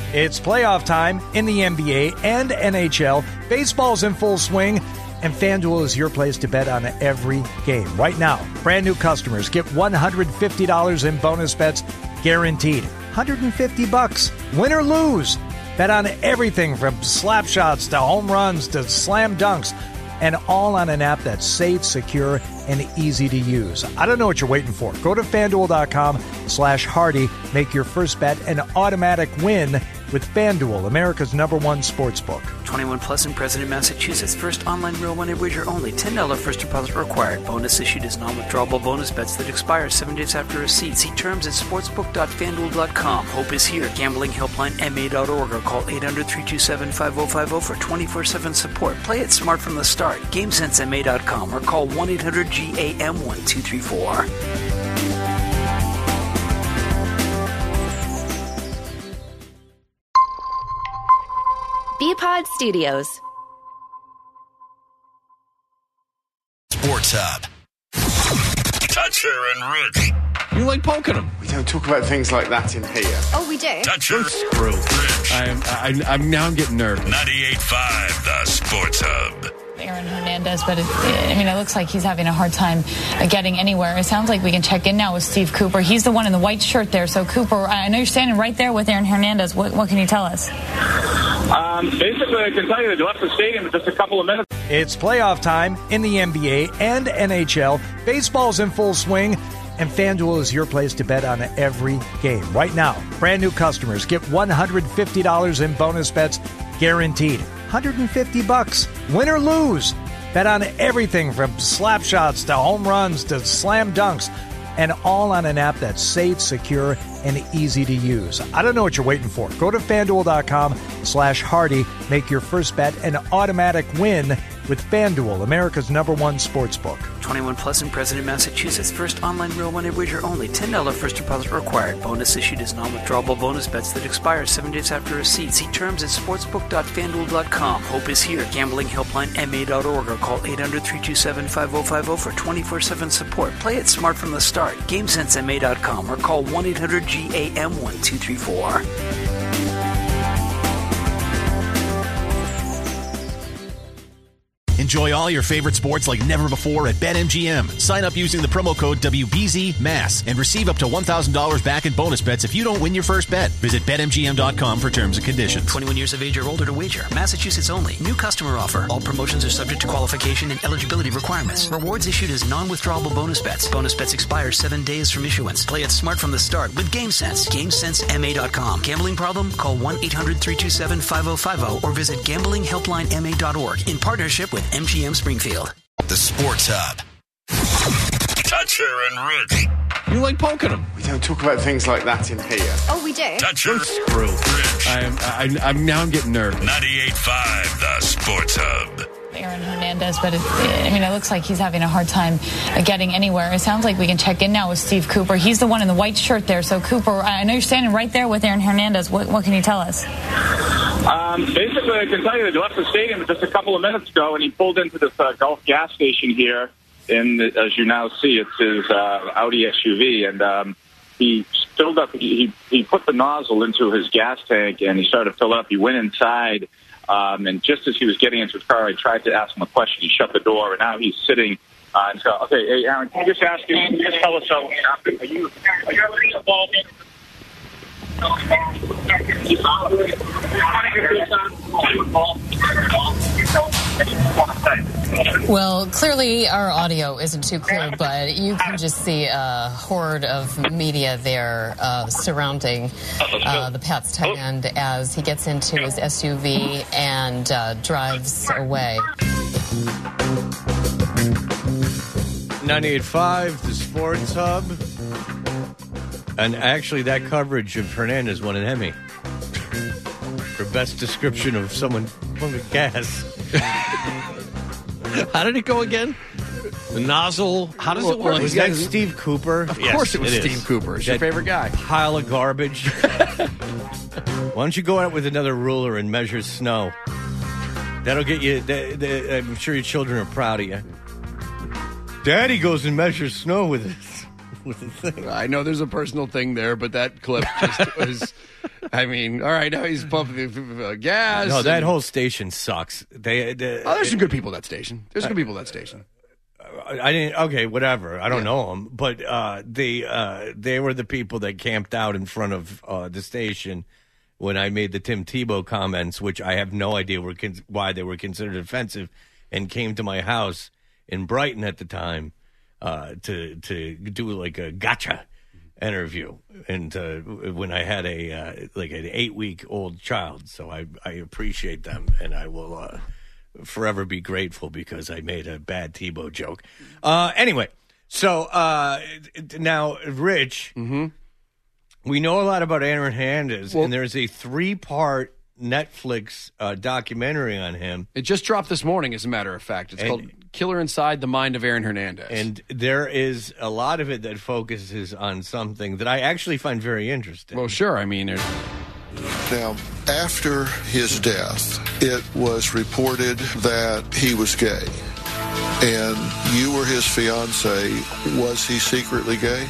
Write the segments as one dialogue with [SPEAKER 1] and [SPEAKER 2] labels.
[SPEAKER 1] It's playoff time in the NBA and NHL. Baseball's in full swing, and FanDuel is your place to bet on every game. Right now, brand new customers get $150 in bonus bets guaranteed. $150, win or lose. Bet on everything from slap shots to home runs to slam dunks, and all on an app that's safe, secure, and easy to use. I don't know what you're waiting for. Go to FanDuel.com/Hardy. Make your first bet an automatic win with FanDuel, America's #1 sportsbook.
[SPEAKER 2] 21 plus and present in Massachusetts. First online real money wager only. $10 first deposit required. Bonus issued as non-withdrawable bonus bets that expire 7 days after receipt. See terms at sportsbook.fanduel.com. Hope is here. Gambling helpline MA.org or call 800-327-5050 for 24/7 support. Play it smart from the start. GameSenseMA.com or call 1-800-GAM-1234.
[SPEAKER 3] Bpod Studios.
[SPEAKER 4] Sports Hub. Toucher and Rich.
[SPEAKER 5] You like poking them.
[SPEAKER 6] We don't talk about things like that in here.
[SPEAKER 3] Oh, we do.
[SPEAKER 4] Toucher. Screw. Rich.
[SPEAKER 5] I'm now getting nervous.
[SPEAKER 4] 98.5, the Sports Hub.
[SPEAKER 7] Aaron Hernandez, but it looks like he's having a hard time getting anywhere. It sounds like we can check in now with Steve Cooper. He's the one in the white shirt there. So, Cooper, I know you're standing right there with Aaron Hernandez. What can you tell us?
[SPEAKER 8] Basically, I can tell you they left the stadium in just a couple of minutes.
[SPEAKER 1] It's playoff time in the NBA and NHL. Baseball's in full swing, and FanDuel is your place to bet on every game. Right now, brand new customers get $150 in bonus bets guaranteed. $150, win or lose. Bet on everything from slap shots to home runs to slam dunks, and all on an app that's safe, secure, and easy to use. I don't know what you're waiting for. Go to FanDuel.com/Hardy. Make your first bet an automatic win with FanDuel, America's #1 sportsbook.
[SPEAKER 2] 21 plus and present in Massachusetts. First online real money wager only. $10 first deposit required. Bonus issued as non-withdrawable bonus bets that expire 7 days after receipt. See terms at sportsbook.fanduel.com. Hope is here. Gambling helpline MA.org or call 800-327-5050 for 24/7 support. Play it smart from the start. GameSenseMA.com or call 1-800-GAM-1234.
[SPEAKER 9] Enjoy all your favorite sports like never before at BetMGM. Sign up using the promo code WBZMASS and receive up to $1,000 back in bonus bets if you don't win your first bet. Visit BetMGM.com for terms and conditions.
[SPEAKER 2] 21 years of age or older to wager. Massachusetts only. New customer offer. All promotions are subject to qualification and eligibility requirements. Rewards issued as non-withdrawable bonus bets. Bonus bets expire 7 days from issuance. Play it smart from the start with GameSense. GameSenseMA.com. Gambling problem? Call 1-800-327-5050 or visit gamblinghelplinema.org in partnership with MGM Springfield.
[SPEAKER 4] The Sports Hub. Toucher and Rich.
[SPEAKER 5] You like poking them.
[SPEAKER 6] We don't talk about things like that in here.
[SPEAKER 3] Oh, we do.
[SPEAKER 4] Toucher. Screw. Rich.
[SPEAKER 5] I'm now getting nervous.
[SPEAKER 4] 98.5, the Sports Hub.
[SPEAKER 7] Aaron Hernandez, but it looks like he's having a hard time getting anywhere. It sounds like we can check in now with Steve Cooper. He's the one in the white shirt there. So, Cooper, I know you're standing right there with Aaron Hernandez. What can you tell us?
[SPEAKER 8] Basically, I can tell you they left the stadium just a couple of minutes ago, and he pulled into this Gulf gas station here. And as you now see, it's his Audi SUV, and he filled up. He put the nozzle into his gas tank, and he started to fill up. He went inside, and just as he was getting into his car, I tried to ask him a question. He shut the door, and now he's sitting. And so, okay, hey, Aaron, can you just ask you? Can you just tell us what happened? Are you involved in?
[SPEAKER 10] Well, clearly our audio isn't too clear, but you can just see a horde of media there surrounding the Pats tight end as he gets into his SUV and drives away.
[SPEAKER 11] 98.5, the Sports Hub. And actually, that coverage of Hernandez won an Emmy for best description of someone pumping gas.
[SPEAKER 5] How did it go again? The nozzle. How does it work?
[SPEAKER 11] Was that Steve Cooper?
[SPEAKER 5] Of course it was Steve Cooper. It's your favorite guy.
[SPEAKER 11] Pile of garbage. Why don't you go out with another ruler and measure snow? That'll get you. I'm sure your children are proud of you. Daddy goes and measures snow with his with the thing.
[SPEAKER 3] I know there's a personal thing there, but that clip just was. I mean, all right, now he's pumping gas.
[SPEAKER 11] No, that whole station sucks.
[SPEAKER 3] There's some good people at that station. There's good people at that station.
[SPEAKER 11] I didn't. Okay, whatever. I don't know them, but they were the people that camped out in front of the station when I made the Tim Tebow comments, which I have no idea why they were considered offensive, and came to my house in Brighton at the time to do like a gotcha interview, and when I had an 8-week-old child. So I appreciate them, and I will forever be grateful because I made a bad Tebow joke. Anyway, so now, Rich, we know a lot about Aaron Hernandez, and there's a 3-part Netflix documentary on him.
[SPEAKER 3] It just dropped this morning, as a matter of fact. It's called Killer Inside the Mind of Aaron Hernandez.
[SPEAKER 11] And there is a lot of it that focuses on something that I actually find very interesting.
[SPEAKER 3] Well, sure. I mean,
[SPEAKER 12] now, after his death, it was reported that he was gay. And you were his fiance. Was he secretly gay?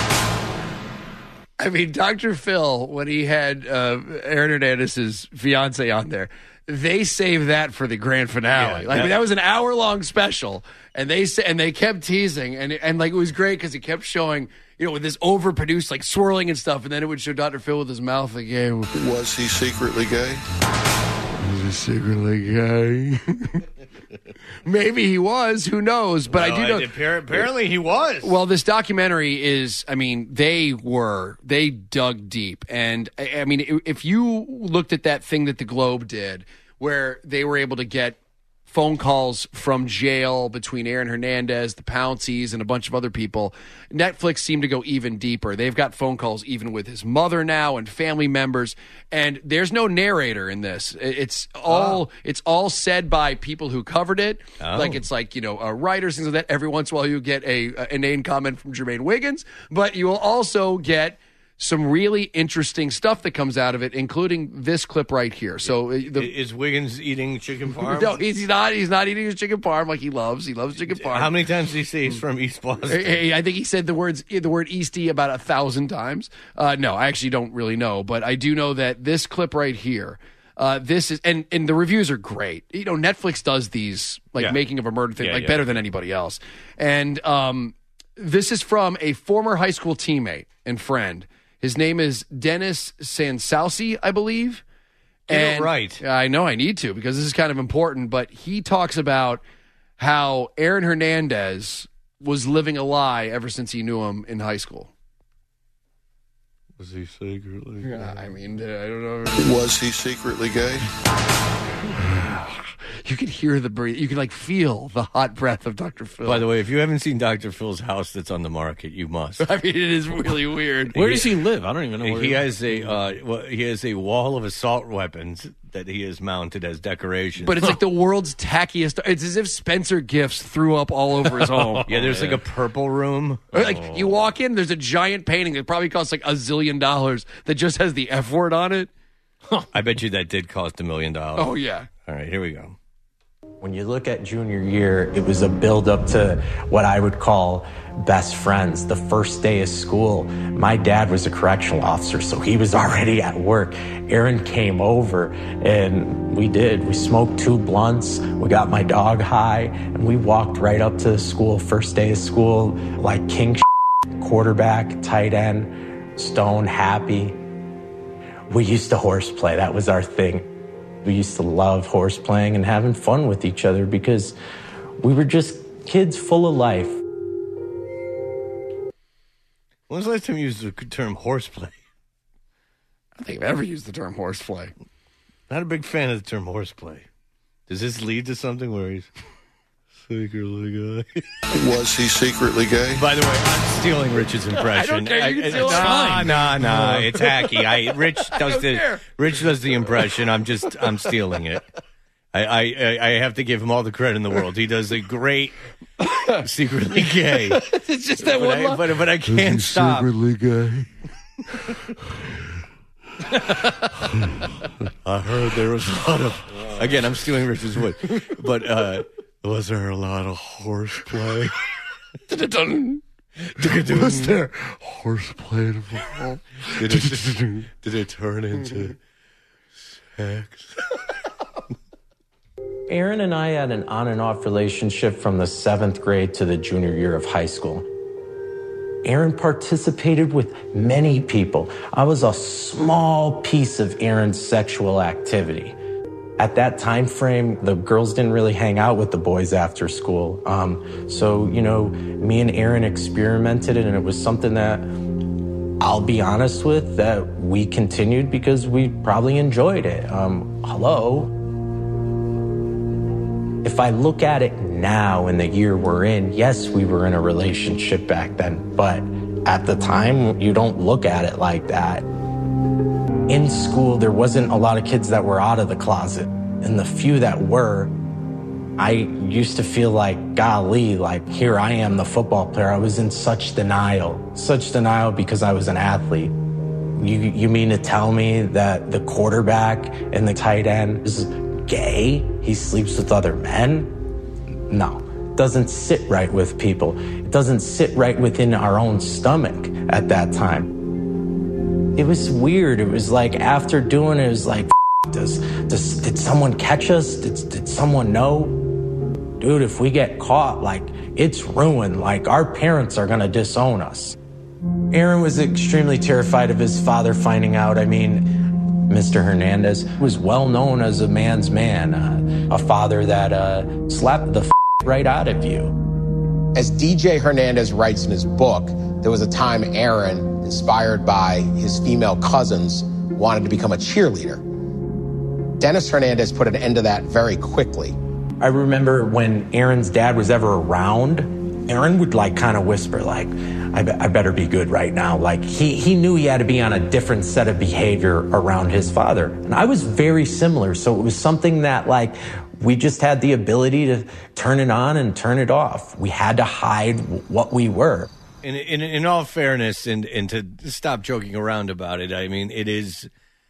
[SPEAKER 3] I mean, Dr. Phil, when he had Aaron Hernandez's fiance on there, they saved that for the grand finale. I mean, that was an hour-long special, and they kept teasing, and it was great because he kept showing, with this overproduced, like, swirling and stuff, and then it would show Dr. Phil with his mouth again.
[SPEAKER 12] Was he secretly gay?
[SPEAKER 3] Was he secretly gay? Maybe he was. Who knows? But I do know.
[SPEAKER 11] Apparently he was.
[SPEAKER 3] Well, this documentary is, I mean, they dug deep. And, I mean, if you looked at that thing that the Globe did, where they were able to get phone calls from jail between Aaron Hernandez, the Pounceys, and a bunch of other people, Netflix seemed to go even deeper. They've got phone calls even with his mother now and family members, and there's no narrator in this. It's all said by people who covered it. Like it's like, writers, things like that. Every once in a while you get a inane comment from Jermaine Wiggins, but you will also get some really interesting stuff that comes out of it, including this clip right here. So,
[SPEAKER 11] is Wiggins eating chicken parm?
[SPEAKER 3] No, he's not. He's not eating his chicken parm like he loves. He loves chicken parm.
[SPEAKER 11] How many times did he say he's from East Boston?
[SPEAKER 3] I think he said the word Eastie about 1,000 times. No, I actually don't really know, but I do know that this clip right here. This is and the reviews are great. Netflix does these making of a murder thing better than anybody else. And this is from a former high school teammate and friend. His name is Dennis Sansauci, I believe.
[SPEAKER 11] Right.
[SPEAKER 3] I know I need to because this is kind of important, but he talks about how Aaron Hernandez was living a lie ever since he knew him in high school.
[SPEAKER 11] Was he secretly gay?
[SPEAKER 3] I mean, I don't know.
[SPEAKER 12] Was he secretly gay?
[SPEAKER 3] You can hear the breath. You can feel the hot breath of Dr. Phil.
[SPEAKER 11] By the way, if you haven't seen Dr. Phil's house that's on the market, you must.
[SPEAKER 3] I mean, it is really weird.
[SPEAKER 5] Where does he live? I don't even know where
[SPEAKER 11] he has he has a wall of assault weapons that he has mounted as decorations.
[SPEAKER 3] But it's like the world's tackiest. It's as if Spencer Gifts threw up all over his home.
[SPEAKER 11] There's like a purple room.
[SPEAKER 3] Like you walk in, there's a giant painting that probably costs like $1 zillion that just has the F word on it.
[SPEAKER 11] I bet you that did cost $1 million.
[SPEAKER 3] Oh, yeah.
[SPEAKER 11] All right, here we go.
[SPEAKER 13] When you look at junior year, it was a build-up to what I would call best friends. The first day of school, my dad was a correctional officer, so he was already at work. Aaron came over, and we smoked 2 blunts. We got my dog high, and we walked right up to the school. First day of school, like king quarterback, tight end, stone, happy. We used to horseplay. That was our thing. We used to love horse playing and having fun with each other because we were just kids full of life.
[SPEAKER 11] When was the last time you used the term horseplay?
[SPEAKER 3] I don't think I've ever used the term horseplay.
[SPEAKER 11] Not a big fan of the term horseplay. Does this lead to something where he's secretly gay?
[SPEAKER 12] Was he secretly gay?
[SPEAKER 11] By the way, I'm stealing Rich's impression.
[SPEAKER 3] I don't care. You can steal it.
[SPEAKER 11] No, it's hacky. Rich does the impression. I'm stealing it. I have to give him all the credit in the world. He does a great secretly gay.
[SPEAKER 3] It's just that one line.
[SPEAKER 11] But I can't stop.
[SPEAKER 12] Secretly gay.
[SPEAKER 11] I heard there was a lot of. Again, I'm stealing Rich's wood. But was there a lot of horseplay? Was there horseplay involved? Did it turn into sex?
[SPEAKER 13] Aaron and I had an on and off relationship from the 7th grade to the junior year of high school. Aaron participated with many people. I was a small piece of Aaron's sexual activity. At that time frame, the girls didn't really hang out with the boys after school. So, me and Aaron experimented, and it was something that, I'll be honest with, that we continued because we probably enjoyed it. Hello? If I look at it now in the year we're in, yes, we were in a relationship back then, but at the time, you don't look at it like that. In school, there wasn't a lot of kids that were out of the closet. And the few that were, I used to feel like, golly, like here I am, the football player. I was in such denial because I was an athlete. You mean to tell me that the quarterback and the tight end is gay? He sleeps with other men? No, it doesn't sit right with people. It doesn't sit right within our own stomach at that time. It was weird. It was like after doing it, it was like, did someone catch us? Did someone know? Dude, if we get caught, like, it's ruined. Like, our parents are going to disown us. Aaron was extremely terrified of his father finding out. I mean, Mr. Hernandez was well known as a man's man, a father that slapped the right out of you.
[SPEAKER 14] As DJ Hernandez writes in his book, there was a time Aaron, inspired by his female cousins, wanted to become a cheerleader. Dennis Hernandez put an end to that very quickly.
[SPEAKER 13] I remember when Aaron's dad was ever around, Aaron would like kind of whisper like, I better be good right now. Like he knew he had to be on a different set of behavior around his father. And I was very similar. So it was something that like we just had the ability to turn it on and turn it off. We had to hide what we were.
[SPEAKER 11] In all fairness, and to stop joking around about it, I mean, it is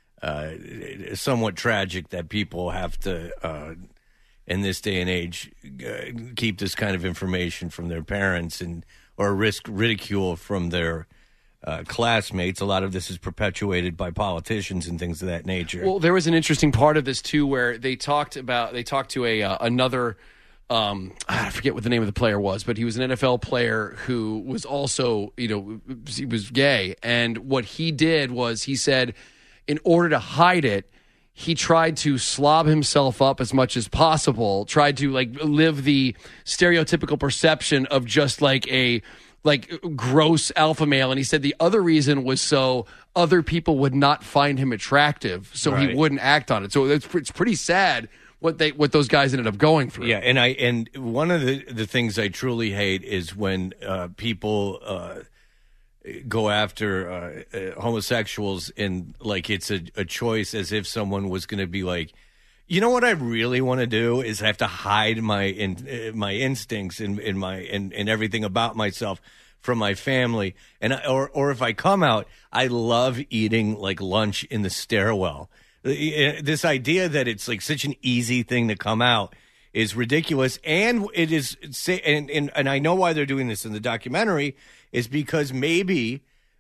[SPEAKER 11] somewhat tragic that people have to, in this day and age, keep this kind of information from their parents or risk ridicule from their classmates. A lot of this is perpetuated by politicians and things of that nature.
[SPEAKER 3] Well, there was an interesting part of this too, where they talked to another. I forget what the name of the player was, but he was an NFL player who was also, he was gay. And what he did was he said, in order to hide it, he tried to slob himself up as much as possible, tried to like live the stereotypical perception of just like a gross alpha male. And he said the other reason was so other people would not find him attractive, so he wouldn't act on it. So it's pretty sad what those guys ended up going through.
[SPEAKER 11] Yeah, and one of the things I truly hate is when people go after homosexuals and like it's a choice, as if someone was going to be like, you know what I really want to do is I have to hide my instincts and everything about myself from my family, or if I come out, I love eating like lunch in the stairwell. This idea that it's like such an easy thing to come out is ridiculous, and it is. And I know why they're doing this in the documentary is because maybe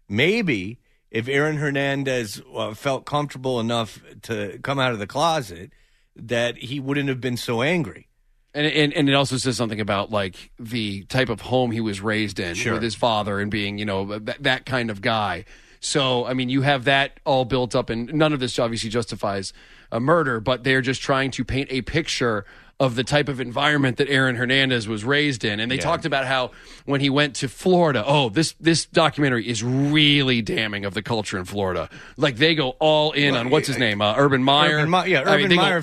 [SPEAKER 11] if Aaron Hernandez felt comfortable enough to come out of the closet, that he wouldn't have been so angry.
[SPEAKER 3] And it also says something about like the type of home he was raised in with his father and being, that kind of guy. So, I mean, you have that all built up, and none of this obviously justifies a murder, but they're just trying to paint a picture of the type of environment that Aaron Hernandez was raised in. And they talked about how when he went to Florida, this documentary is really damning of the culture in Florida. Like they go all in on what's his name, Urban Meyer.
[SPEAKER 11] Urban Meyer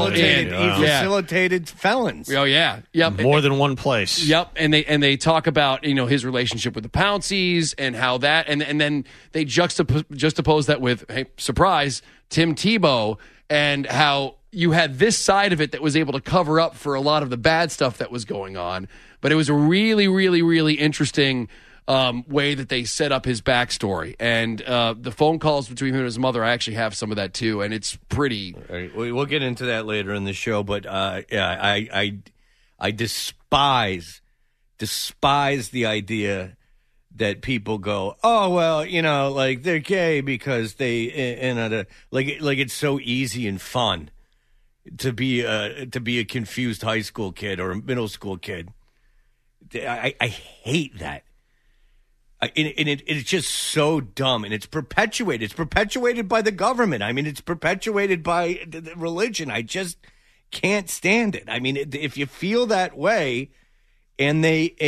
[SPEAKER 11] facilitated felons.
[SPEAKER 3] Oh yeah, yep.
[SPEAKER 5] More than one place.
[SPEAKER 3] Yep, and they talk about his relationship with the Pounceys and how that, and then they juxtapose that with, hey, surprise, Tim Tebow, and how you had this side of it that was able to cover up for a lot of the bad stuff that was going on. But it was a really, really, really interesting way that they set up his backstory. And the phone calls between him and his mother, I actually have some of that too, and it's pretty.
[SPEAKER 11] Right. We'll get into that later in the show, but I despise the idea that people go, oh, well, like they're gay because they, like it's so easy and fun to be a confused high school kid or a middle school kid. I hate that. It's just so dumb, and it's perpetuated. It's perpetuated by the government. I mean, it's perpetuated by the religion. I just can't stand it. I mean, if you feel that way, and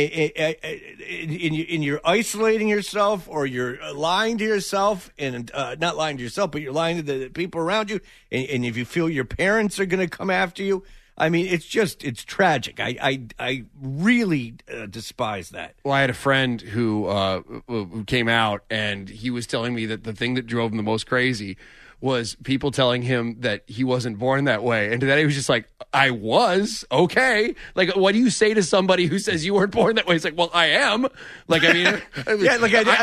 [SPEAKER 11] you're isolating yourself, or you're lying to yourself, and not lying to yourself, but you're lying to the people around you, and if you feel your parents are going to come after you, I mean, it's tragic. I really despise that.
[SPEAKER 3] Well, I had a friend who came out, and he was telling me that the thing that drove him the most crazy was people telling him that he wasn't born that way. And to that, he was just like, I was, okay. Like, what do you say to somebody who says you weren't born that way? It's like, well, I am. Like, I mean,
[SPEAKER 11] yeah,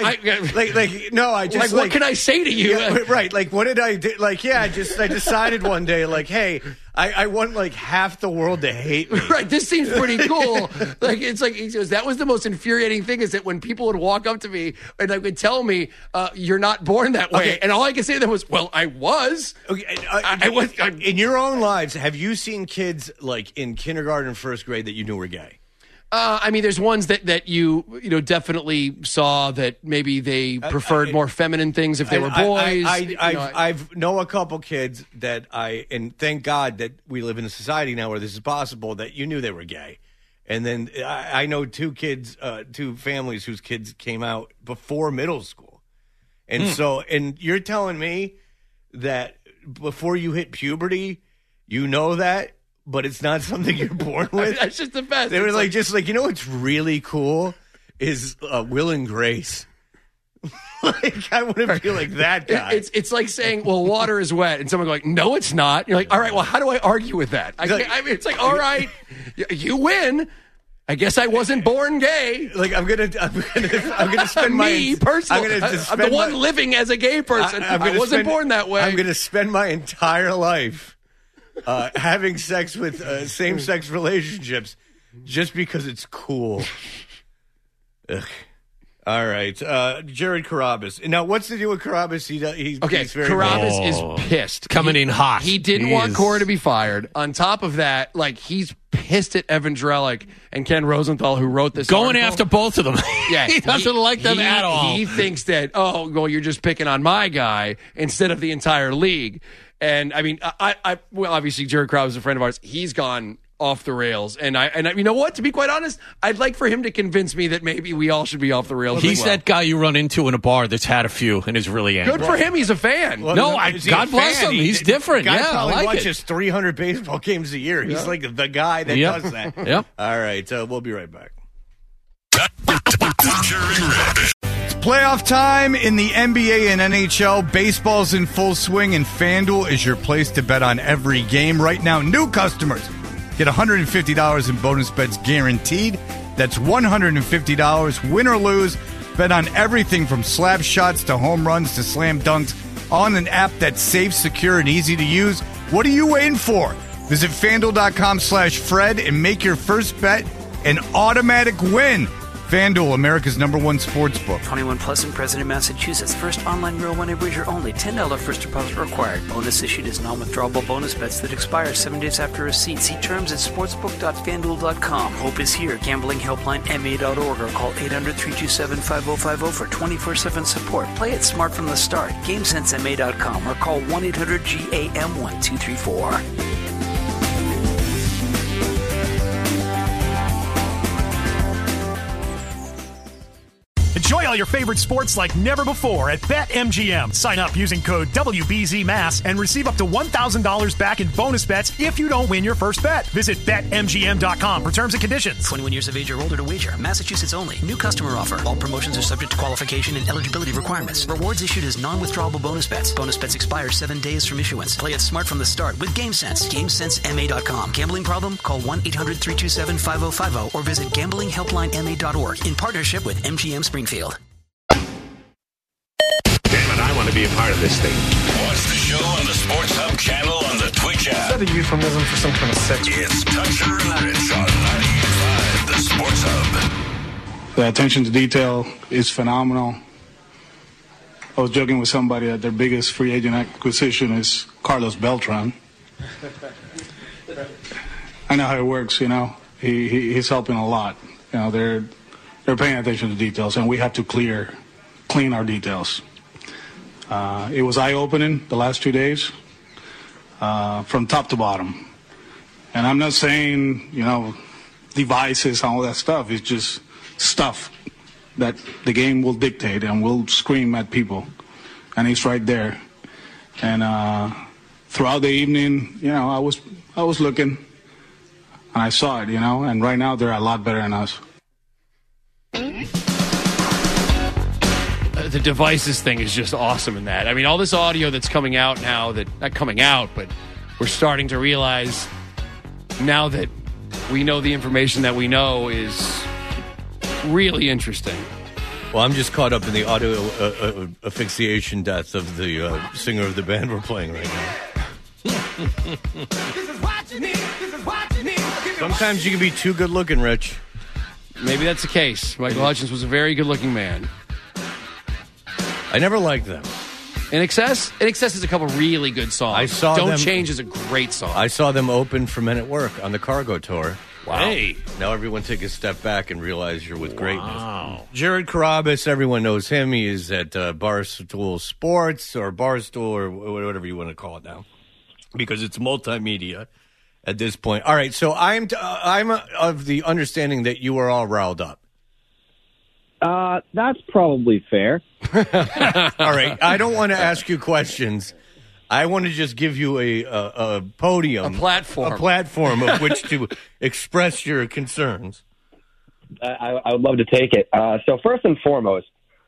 [SPEAKER 11] like,
[SPEAKER 3] what can I say to you?
[SPEAKER 11] Yeah, right. Like, what did I do? Like, yeah, I decided one day, like, hey, I want like half the world to hate me.
[SPEAKER 3] Right. This seems pretty cool. Like, it's like, he goes, that was the most infuriating thing, is that when people would walk up to me and they would tell me, you're not born that way. Okay. And all I could say to them was, well, I was. Okay. I was.
[SPEAKER 11] In your own lives, have you seen kids like in kindergarten and first grade that you knew were gay?
[SPEAKER 3] I mean, there's ones that you definitely saw that maybe they preferred more feminine things if they were boys.
[SPEAKER 11] I've know a couple kids that and thank God that we live in a society now where this is possible, that you knew they were gay. And then I know two families whose kids came out before middle school. And and you're telling me that before you hit puberty, you know that, but it's not something you're born with?
[SPEAKER 3] I mean, that's just the best.
[SPEAKER 11] They were like, what's really cool is Will and Grace. Like, I want to feel like that guy.
[SPEAKER 3] It's like saying, well, water is wet, and someone going, no, it's not. You're like, all right, well, how do I argue with that? I mean, it's like, all right, you win. I guess I wasn't born gay.
[SPEAKER 11] Like, I'm gonna spend
[SPEAKER 3] me personally. I'm the one living as a gay person. I wasn't born that way.
[SPEAKER 11] I'm gonna spend my entire life having sex with same-sex relationships just because it's cool. Ugh. All right, Jared Carrabis. Now, what's the deal with Carrabis? He's very
[SPEAKER 3] Carrabis is pissed.
[SPEAKER 5] Coming in hot.
[SPEAKER 3] He didn't want Cora to be fired. On top of that, like, he's pissed at Evan Drellick and Ken Rosenthal, who wrote this
[SPEAKER 5] Going
[SPEAKER 3] article.
[SPEAKER 5] after both of them.
[SPEAKER 3] Yeah,
[SPEAKER 5] he doesn't like them at all.
[SPEAKER 3] He thinks that, you're just picking on my guy instead of the entire league. And, I mean, well, obviously, Jared Carrabis is a friend of ours. He's gone off the rails. And you know what? To be quite honest, I'd like for him to convince me that maybe we all should be off the rails.
[SPEAKER 5] He's that guy you run into in a bar that's had a few and is really angry.
[SPEAKER 3] Good for him. He's a fan.
[SPEAKER 11] Well,
[SPEAKER 5] God bless him. He's different.
[SPEAKER 11] Guy
[SPEAKER 5] yeah,
[SPEAKER 11] probably
[SPEAKER 5] I like
[SPEAKER 11] watches 300 baseball games a year. He's like the guy that does that.
[SPEAKER 5] Yep.
[SPEAKER 11] All right. We'll be right back.
[SPEAKER 15] It's playoff time in the NBA and NHL. Baseball's in full swing, and FanDuel is your place to bet on every game. Right now, new customers get $150 in bonus bets guaranteed. That's $150, win or lose. Bet on everything from slap shots to home runs to slam dunks on an app that's safe, secure, and easy to use. What are you waiting for? Visit FanDuel.com/Fred and make your first bet an automatic win. FanDuel, America's #1 sportsbook.
[SPEAKER 2] 21 plus and present in Massachusetts. First online real money wager only. $10 first deposit required. Bonus issued as non-withdrawable bonus bets that expire 7 days after receipt. See terms at sportsbook.fanduel.com. Hope is here. Gambling helpline MA.org or call 800-327-5050 for 24/7 support. Play it smart from the start. GameSenseMA.com or call 1-800-GAM-1234.
[SPEAKER 16] Enjoy all your favorite sports like never before at BetMGM. Sign up using code WBZMass and receive up to $1,000 back in bonus bets if you don't win your first bet. Visit BetMGM.com for terms and conditions.
[SPEAKER 2] 21 years of age or older to wager. Massachusetts only. New customer offer. All promotions are subject to qualification and eligibility requirements. Rewards issued as non-withdrawable bonus bets. Bonus bets expire 7 days from issuance. Play it smart from the start with GameSense. GameSenseMA.com. Gambling problem? Call 1-800-327-5050 or visit gamblinghelplinema.org in partnership with MGM Springfield.
[SPEAKER 17] Damn it, I want to be a part of this thing.
[SPEAKER 4] Watch the show on the Sports Hub channel on the Twitch app.
[SPEAKER 18] Is that a euphemism for some kind of sex?
[SPEAKER 4] It's Toucher and Rich on 95, the Sports Hub.
[SPEAKER 18] The attention to detail is phenomenal. I was joking with somebody that their biggest free agent acquisition is Carlos Beltran. I know how it works, you know. He's helping a lot. You know, they're paying attention to details, and we have to clean our details. It was eye-opening the last 2 days, from top to bottom. And I'm not saying, you know, devices and all that stuff. It's just stuff that the game will dictate and will scream at people. And it's right there. And throughout the evening, you know, I was looking, and I saw it, you know. And right now, they're a lot better than us.
[SPEAKER 3] The devices thing is just awesome in that. I mean, all this audio that's coming out now, not coming out, but we're starting to realize now that we know the information that we know is really interesting.
[SPEAKER 11] Well, I'm just caught up in the audio asphyxiation death of the singer of the band we're playing right now. Sometimes you can be too good looking, Rich.
[SPEAKER 3] Maybe that's the case. Michael Hutchence was a very good looking man.
[SPEAKER 11] I never liked them.
[SPEAKER 3] INXS? INXS is a couple really good songs.
[SPEAKER 11] I saw
[SPEAKER 3] Don't
[SPEAKER 11] them,
[SPEAKER 3] Change is a great song.
[SPEAKER 11] I saw them open for Men at Work on the Cargo Tour.
[SPEAKER 3] Wow.
[SPEAKER 11] Hey. Now everyone take a step back and realize you're with greatness. Jared Carabas, everyone knows him. He is at Barstool Sports or Barstool or whatever you want to call it now, because it's multimedia at this point. All right, so I'm of the understanding that you are all riled up.
[SPEAKER 19] That's probably fair.
[SPEAKER 11] All right, I don't want to ask you questions. I want to just give you a podium,
[SPEAKER 3] a platform
[SPEAKER 11] of which to express your concerns.
[SPEAKER 19] I would love to take it. So first and foremost,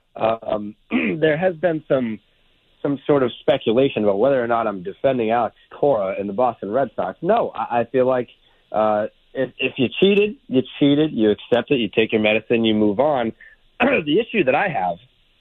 [SPEAKER 19] there has been some sort of speculation about whether or not I'm defending Alex Cora and the Boston Red Sox. No, I feel like if you cheated, you cheated. You accept it. You take your medicine. You move on. The issue that I have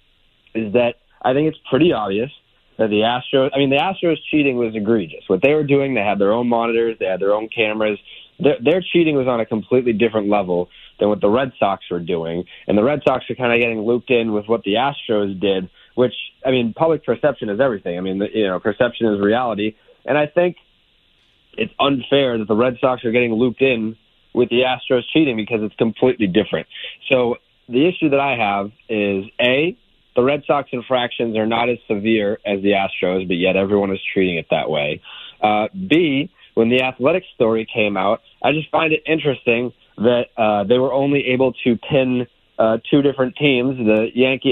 [SPEAKER 19] is that I think it's pretty obvious that the Astros cheating was egregious. What they were doing, they had their own monitors, they had their own cameras. Their cheating was on a completely different level than what the Red Sox were doing. And the Red Sox are kind of getting looped in with what the Astros did, which, I mean, public perception is everything. I mean, perception is reality. And I think it's unfair that the Red Sox are getting looped in with the Astros cheating because it's completely different. So the issue that I have is, A, the Red Sox infractions are not as severe as the Astros, but yet everyone is treating it that way. B, when the Athletic story came out, I just find it interesting that they were only able to pin two different teams, the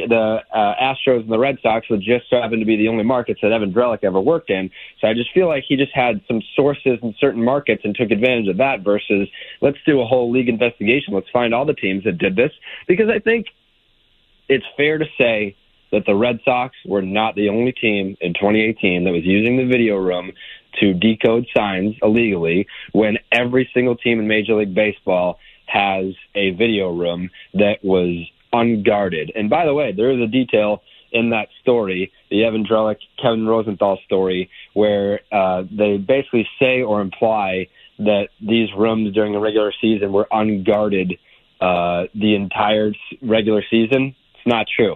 [SPEAKER 19] Astros and the Red Sox, which just so happened to be the only markets that Evan Drellick ever worked in. So I just feel like he just had some sources in certain markets and took advantage of that versus let's do a whole league investigation. Let's find all the teams that did this, because I think it's fair to say that the Red Sox were not the only team in 2018 that was using the video room to decode signs illegally, when every single team in Major League Baseball has a video room that was unguarded. And by the way, there is a detail in that story, the Evan Drellick, Kevin Rosenthal story, where they basically say or imply that these rooms during the regular season were unguarded the entire regular season. It's not true.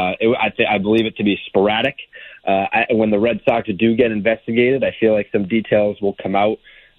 [SPEAKER 19] I believe it to be sporadic. When the Red Sox do get investigated, I feel like some details will come out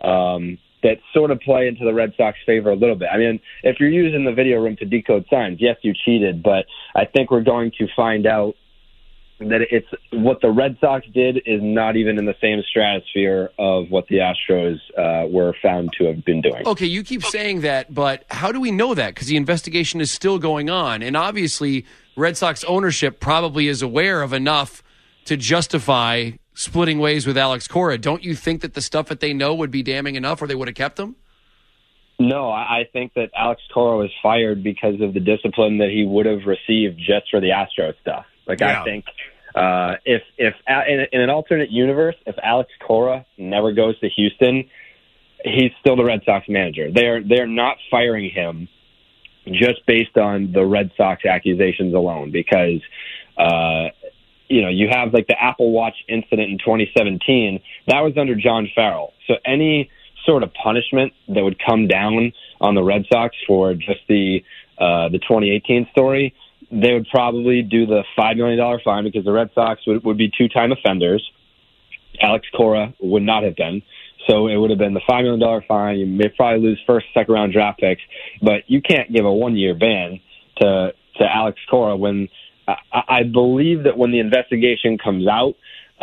[SPEAKER 19] that sort of play into the Red Sox favor a little bit. I mean, if you're using the video room to decode signs, yes, you cheated, but I think we're going to find out that it's what the Red Sox did is not even in the same stratosphere of what the Astros were found to have been doing.
[SPEAKER 3] Okay, you keep saying that, but how do we know that? Because the investigation is still going on, and obviously Red Sox ownership probably is aware of enough to justify splitting ways with Alex Cora. Don't you think that the stuff that they know would be damning enough, or they would have kept him?
[SPEAKER 19] No, I think that Alex Cora was fired because of the discipline that he would have received just for the Astros stuff. I think if in an alternate universe, if Alex Cora never goes to Houston, he's still the Red Sox manager. They're not firing him just based on the Red Sox accusations alone, because you have like the Apple Watch incident in 2017. That was under John Farrell. So any sort of punishment that would come down on the Red Sox for just the the 2018 story, they would probably do the $5 million fine because the Red Sox would be two-time offenders. Alex Cora would not have been. So it would have been the $5 million fine. You may probably lose first, second-round draft picks, but you can't give a one-year ban to Alex Cora when I believe that when the investigation comes out,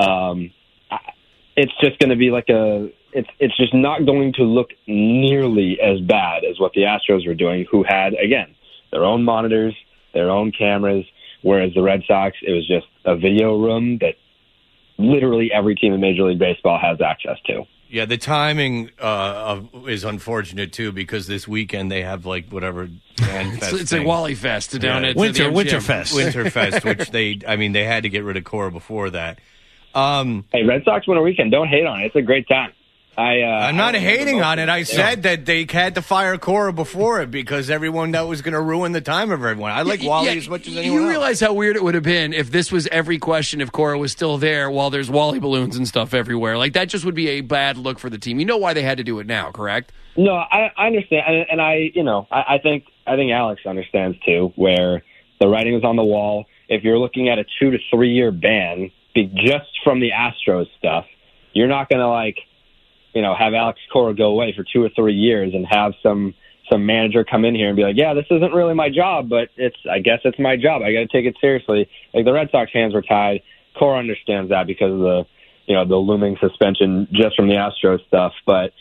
[SPEAKER 19] it's just going to be it's just not going to look nearly as bad as what the Astros were doing, who had, again, their own monitors, their own cameras, whereas the Red Sox, it was just a video room that literally every team in Major League Baseball has access to.
[SPEAKER 11] Yeah, the timing is unfortunate, too, because this weekend they have, whatever Fan Fest
[SPEAKER 3] It's like Wally Fest down at
[SPEAKER 5] Winterfest.
[SPEAKER 11] Winterfest, which they had to get rid of Cora before that.
[SPEAKER 19] Hey, Red Sox Winter Weekend, don't hate on it. It's a great time.
[SPEAKER 11] I'm not hating on it. I said that they had to fire Cora before it because everyone that was going to ruin the time of everyone. I like Wally as much as anyone else.
[SPEAKER 3] Realize how weird it would have been if this was every question if Cora was still there while there's Wally balloons and stuff everywhere. That just would be a bad look for the team. You know why they had to do it now, correct?
[SPEAKER 19] No, I understand, and I think Alex understands too, where the writing was on the wall. If you're looking at a 2 to 3 year ban just from the Astros stuff, you're not going to have Alex Cora go away for 2 or 3 years and have some manager come in here and be like, yeah, this isn't really my job, but I guess it's my job. I got to take it seriously. The Red Sox hands were tied. Cora understands that because of the looming suspension just from the Astros stuff. But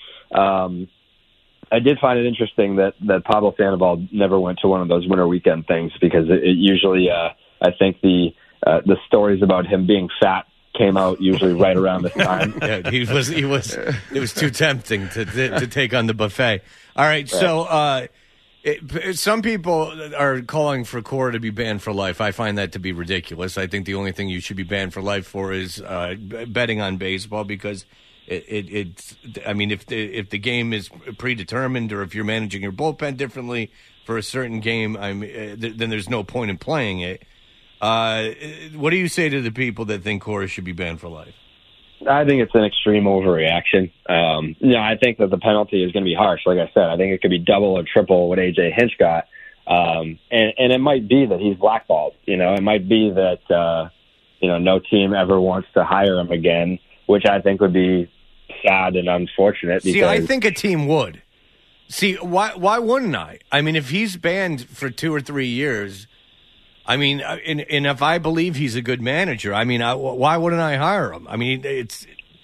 [SPEAKER 19] I did find it interesting that Pablo Sandoval never went to one of those winter weekend things because it usually, I think the stories about him being fat came out usually right around this time.
[SPEAKER 11] Yeah, he was. It was too tempting to take on the buffet. All right, so some people are calling for Cora to be banned for life. I find that to be ridiculous. I think the only thing you should be banned for life for is betting on baseball because it's. I mean, if the game is predetermined or if you're managing your bullpen differently for a certain game, then there's no point in playing it. What do you say to the people that think Cora should be banned for life?
[SPEAKER 19] I think it's an extreme overreaction. I think that the penalty is going to be harsh. Like I said, I think it could be double or triple what A.J. Hinch got. And it might be that he's blackballed. It might be that, no team ever wants to hire him again, which I think would be sad and unfortunate.
[SPEAKER 11] See, I think a team would. See, why wouldn't I? I mean, if he's banned for 2 or 3 years, and if I believe he's a good manager, why wouldn't I hire him? It's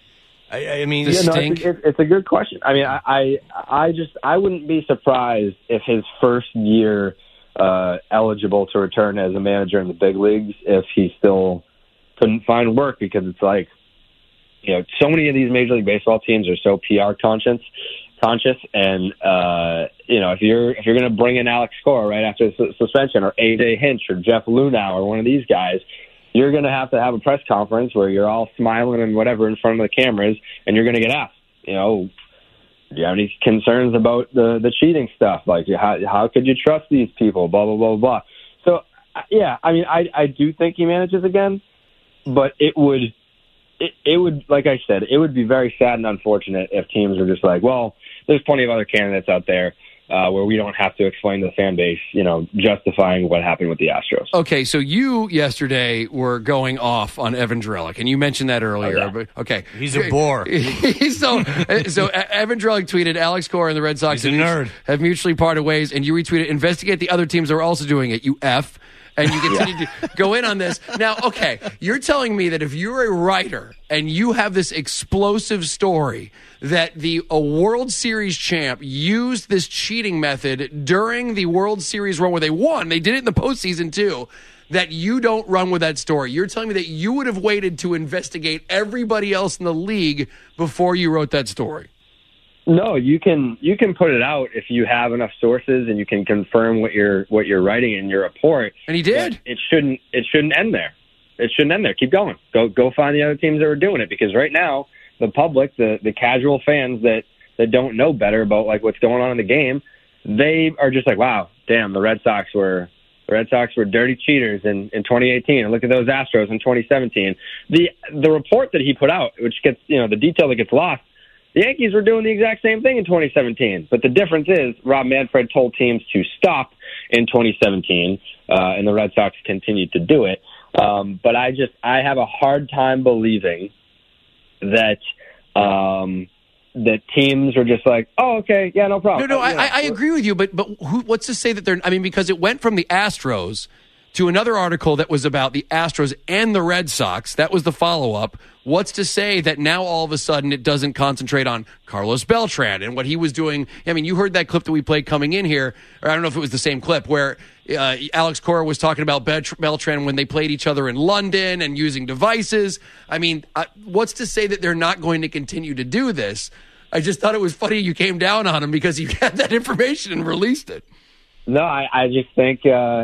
[SPEAKER 19] a good question. I wouldn't be surprised if his first year eligible to return as a manager in the big leagues, if he still couldn't find work because it's so many of these Major League Baseball teams are so PR conscious, and if you're going to bring in Alex Cora right after the suspension, or AJ Hinch, or Jeff Lunau, or one of these guys, you're going to have a press conference where you're all smiling and whatever in front of the cameras, and you're going to get asked, do you have any concerns about the cheating stuff? How could you trust these people? Blah blah blah blah. So I do think he manages again, but it would, like I said, it would be very sad and unfortunate if teams were just like, well, there's plenty of other candidates out there where we don't have to explain to the fan base, justifying what happened with the Astros.
[SPEAKER 3] Okay, so you yesterday were going off on Evan Drellick, and you mentioned that earlier.
[SPEAKER 19] Oh, yeah.
[SPEAKER 3] But okay,
[SPEAKER 11] he's a bore.
[SPEAKER 3] so Evan Drellick tweeted, Alex Cora and the Red Sox
[SPEAKER 11] he's a nerd.
[SPEAKER 3] Have mutually parted ways, and you retweeted, investigate the other teams that are also doing it, you F. And you continue to go in on this. Now, okay, you're telling me that if you're a writer and you have this explosive story that a World Series champ used this cheating method during the World Series run where they won, they did it in the postseason too, that you don't run with that story. You're telling me that you would have waited to investigate everybody else in the league before you wrote that story.
[SPEAKER 19] No, you can put it out if you have enough sources and you can confirm what you're writing in your report.
[SPEAKER 3] And he did.
[SPEAKER 19] It shouldn't end there. It shouldn't end there. Keep going. Go find the other teams that were doing it, because right now the public, the casual fans that don't know better about what's going on in the game, they are just like, wow, damn, the Red Sox were dirty cheaters in 2018, and look at those Astros in 2017. The report that he put out, which gets the detail that gets lost, The Yankees were doing the exact same thing in 2017. But the difference is Rob Manfred told teams to stop in 2017, and the Red Sox continued to do it. But I have a hard time believing that that teams are just like, oh, okay, yeah, no problem.
[SPEAKER 3] No, I agree with you, but what's to say that they're? I mean, because it went from the Astros to another article that was about the Astros and the Red Sox. That was the follow-up. What's to say that now all of a sudden it doesn't concentrate on Carlos Beltran and what he was doing? I mean, you heard that clip that we played coming in here, or I don't know if it was the same clip, where Alex Cora was talking about Beltran when they played each other in London and using devices. I mean, what's to say that they're not going to continue to do this? I just thought it was funny you came down on him because you had that information and released it.
[SPEAKER 19] No, I just think,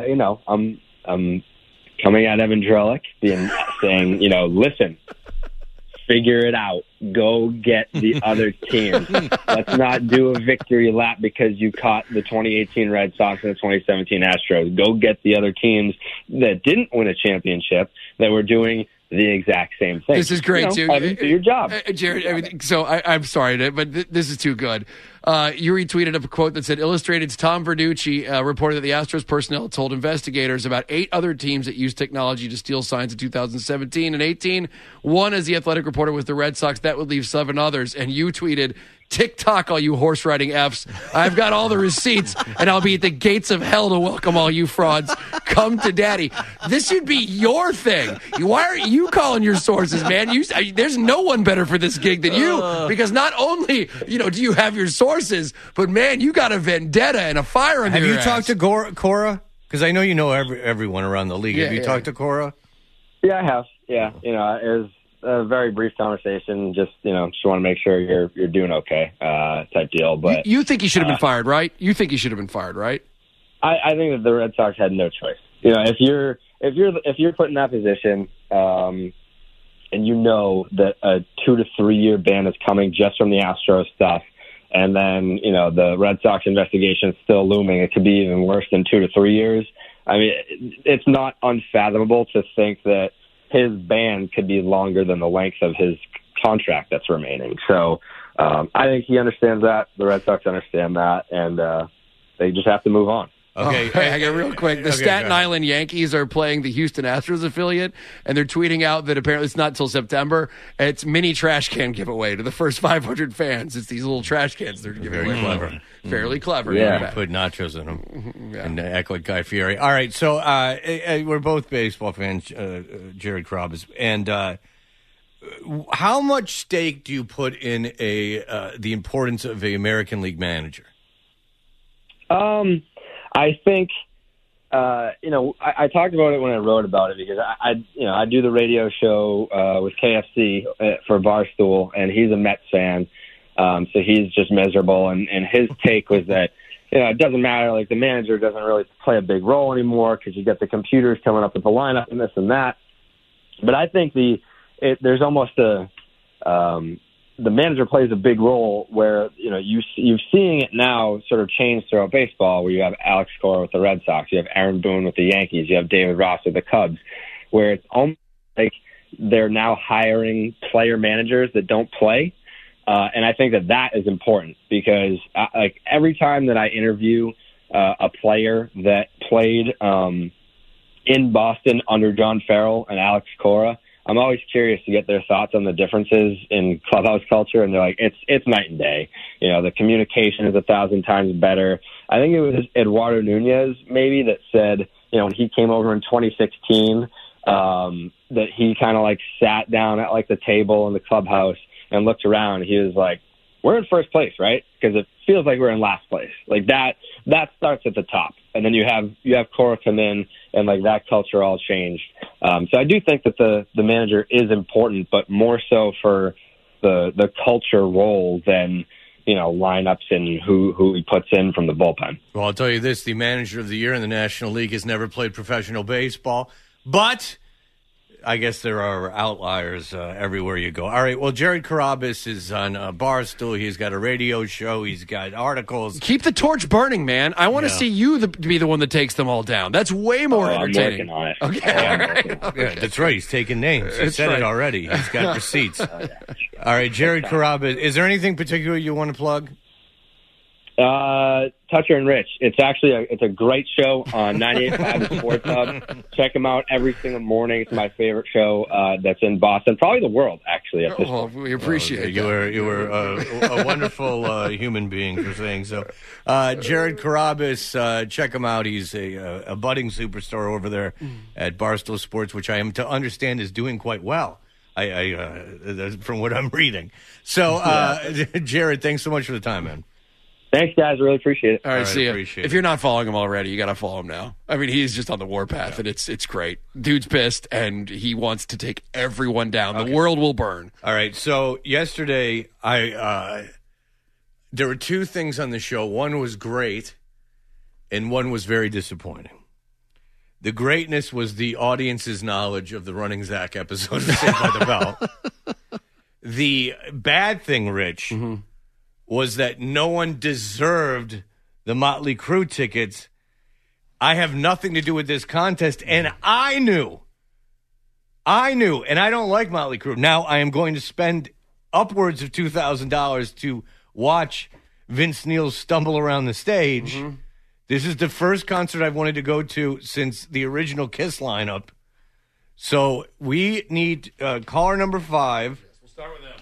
[SPEAKER 19] I'm coming at Evan Drellick saying, listen, figure it out. Go get the other teams. Let's not do a victory lap because you caught the 2018 Red Sox and the 2017 Astros. Go get the other teams that didn't win a championship that were doing the exact same thing.
[SPEAKER 3] This is great, too.
[SPEAKER 19] Evan, do your job.
[SPEAKER 3] Jared, so I'm sorry, but this is too good. You retweeted a quote that said, Illustrated's Tom Verducci reported that the Astros personnel told investigators about 8 other teams that used technology to steal signs in 2017 and 18. One, as the Athletic reported, was the Red Sox. That would leave 7 others. And you tweeted, TikTok, all you horse riding Fs. I've got all the receipts, and I'll be at the gates of hell to welcome all you frauds. Come to daddy. This should be your thing. Why are you calling your sources, man? There's no one better for this gig than you, because not only do you have your sources, but man, you got a vendetta and a fire under your ass.
[SPEAKER 11] Have you talked to Cora? Because I know you know everyone around the league. Have you talked to Cora?
[SPEAKER 19] Yeah, I have. Yeah, it was a very brief conversation. Just want to make sure you're doing okay, type deal. But
[SPEAKER 3] you think he should have been fired, right? You think he should have been fired, right?
[SPEAKER 19] I think that the Red Sox had no choice. If you're put in that position, and you know that a 2 to 3 year ban is coming just from the Astros stuff, and then the Red Sox investigation is still looming, it could be even worse than 2 to 3 years. I mean, it's not unfathomable to think that his ban could be longer than the length of his contract that's remaining. So I think he understands that. The Red Sox understand that, and they just have to move on.
[SPEAKER 3] Okay, I got real quick. The Staten Island Yankees are playing the Houston Astros affiliate, and they're tweeting out that apparently it's not until September. It's mini trash can giveaway to the first 500 fans. It's these little trash cans they're giving away.
[SPEAKER 11] Clever.
[SPEAKER 3] Fairly clever.
[SPEAKER 11] Yeah, put nachos in them and act like Guy Fieri. All right, so we're both baseball fans, Jared Carrabis, and how much stake do you put in the importance of the American League manager?
[SPEAKER 19] I think, I talked about it when I wrote about it because I do the radio show with KFC for Barstool, and he's a Mets fan, so he's just miserable. And his take was that it doesn't matter, like the manager doesn't really play a big role anymore because you get the computers coming up with the lineup and this and that. But I think there's almost the manager plays a big role where, you're seeing it now sort of change throughout baseball, where you have Alex Cora with the Red Sox, you have Aaron Boone with the Yankees, you have David Ross with the Cubs, where it's almost like they're now hiring player managers that don't play. And I think that is important because every time that I interview a player that played in Boston under John Farrell and Alex Cora, I'm always curious to get their thoughts on the differences in clubhouse culture, and they're like, it's night and day. The communication is 1,000 times better. I think it was Eduardo Nunez maybe that said, when he came over in 2016, that he kind of sat down at the table in the clubhouse and looked around. He was like, we're in first place, right? Because it feels like we're in last place. That starts at the top. And then you have Cora come in, and that culture all changed. So I do think that the manager is important, but more so for the culture role than lineups and who he puts in from the bullpen.
[SPEAKER 11] Well, I'll tell you this: the manager of the year in the National League has never played professional baseball, but I guess there are outliers everywhere you go. All right, well, Jared Carrabis is on Barstool. He's got a radio show. He's got articles.
[SPEAKER 3] Keep the torch burning, man. I want to see you be the one that takes them all down. That's way more entertaining.
[SPEAKER 19] I'm working on it.
[SPEAKER 3] Okay,
[SPEAKER 11] Yeah, that's right. He's taking names. He said it already. He's got receipts. All right, Jared Carrabis. Is there anything particular you want to plug?
[SPEAKER 19] Toucher and Rich. It's actually it's a great show on 98.5 The Sports Hub. Check them out every single morning. It's my favorite show that's in Boston, probably the world, actually. At this point.
[SPEAKER 3] We appreciate it.
[SPEAKER 11] You were a wonderful human being for saying so. Jared Carrabis, check him out. He's a budding superstar over there at Barstool Sports, which I am to understand is doing quite well. I from what I'm reading. So, Jared, thanks so much for the time, man.
[SPEAKER 19] Thanks, guys. Really appreciate it.
[SPEAKER 3] All right, see you. If you're not following him already, you got to follow him now. I mean, he's just on the warpath, and it's great. Dude's pissed, and he wants to take everyone down. Okay. The world will burn.
[SPEAKER 11] All right. So yesterday, there were two things on the show. One was great, and one was very disappointing. The greatness was the audience's knowledge of the Running Zach episode of Saved by the Bell. The bad thing, Rich, was that no one deserved the Motley Crue tickets. I have nothing to do with this contest, and I knew, and I don't like Motley Crue. Now I am going to spend upwards of $2,000 to watch Vince Neil stumble around the stage. This is the first concert I've wanted to go to since the original Kiss lineup. So we need caller number 5. We'll start with them.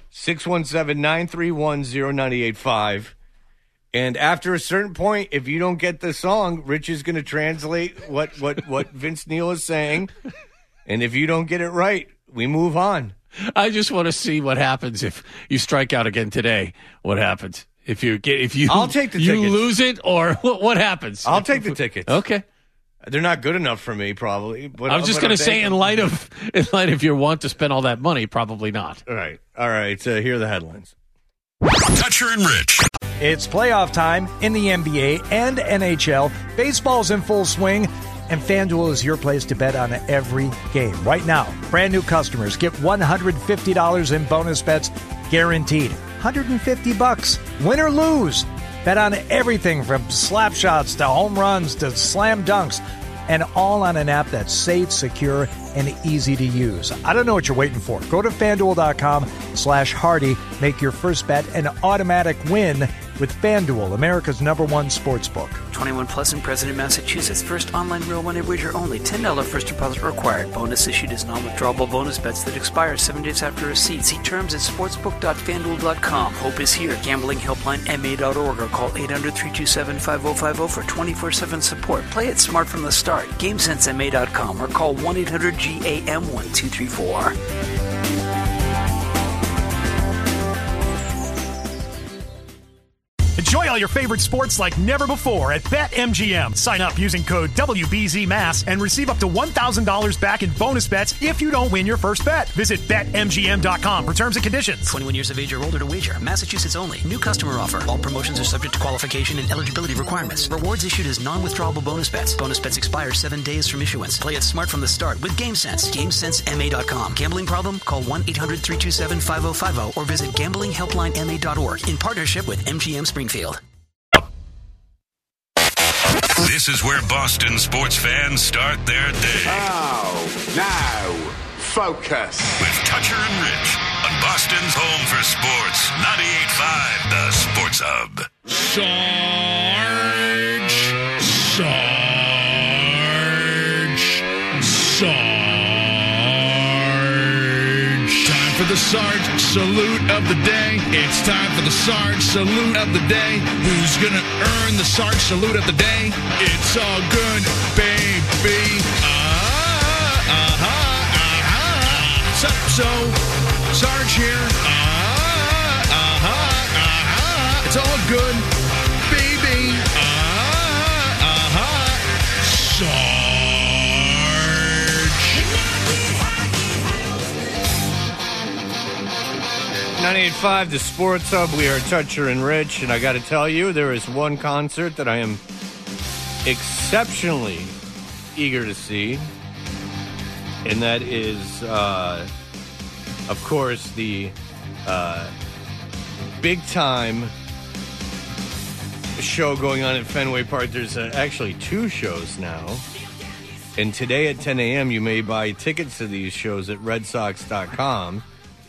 [SPEAKER 11] 617-931-0985. And after a certain point, if you don't get the song, Rich is going to translate what Vince Neil is saying. And if you don't get it right, we move on.
[SPEAKER 5] I just want to see what happens if you strike out again today. What happens? If you
[SPEAKER 11] I'll take the tickets.
[SPEAKER 5] You lose it, or what happens?
[SPEAKER 11] I'll take the tickets.
[SPEAKER 5] Okay.
[SPEAKER 11] They're not good enough for me, probably. But
[SPEAKER 5] I was just going to say, in light of your want to spend all that money, probably not.
[SPEAKER 11] All right. Here are the headlines.
[SPEAKER 4] Toucher and Rich.
[SPEAKER 1] It's playoff time in the NBA and NHL. Baseball's in full swing, and FanDuel is your place to bet on every game. Right now, brand new customers get $150 in bonus bets guaranteed. $150. Win or lose. Bet on everything from slap shots to home runs to slam dunks, and all on an app that's safe, secure, and easy to use. I don't know what you're waiting for. Go to FanDuel.com/Hardy. Make your first bet an automatic win with FanDuel, America's #1 sportsbook.
[SPEAKER 2] 21 plus in President, Massachusetts. First online real money wager only. $10 first deposit required. Bonus issued as non-withdrawable bonus bets that expire 7 days after receipt. See terms at sportsbook.fanduel.com. Hope is here. Gambling helpline MA.org or call 800-327-5050 for 24/7 support. Play it smart from the start. GameSenseMA.com or call 1-800-GAM-1234.
[SPEAKER 16] Enjoy all your favorite sports like never before at BetMGM. Sign up using code WBZMass and receive up to $1,000 back in bonus bets if you don't win your first bet. Visit BetMGM.com for terms and conditions.
[SPEAKER 2] 21 years of age or older to wager. Massachusetts only. New customer offer. All promotions are subject to qualification and eligibility requirements. Rewards issued as non-withdrawable bonus bets. Bonus bets expire 7 days from issuance. Play it smart from the start with GameSense. GameSenseMA.com. Gambling problem? Call 1-800-327-5050 or visit gamblinghelplinema.org in partnership with MGM Springfield.
[SPEAKER 4] This is where Boston sports fans start their day.
[SPEAKER 6] Oh, now, focus.
[SPEAKER 4] With Toucher and Rich on Boston's home for sports, 98.5 The Sports Hub.
[SPEAKER 20] Sarge. Time for the Sarge salute of the day. It's time for the Sarge salute of the day. Who's gonna earn the Sarge salute of the day? It's all good, baby. So, Sarge here. It's all good, baby. Sarge.
[SPEAKER 11] 98.5 The Sports Hub. We are Toucher and Rich, and I got to tell you, there is one concert that I am exceptionally eager to see, and that is, of course, the big-time show going on at Fenway Park. There's actually 2 shows now, and today at 10 a.m. you may buy tickets to these shows at redsox.com.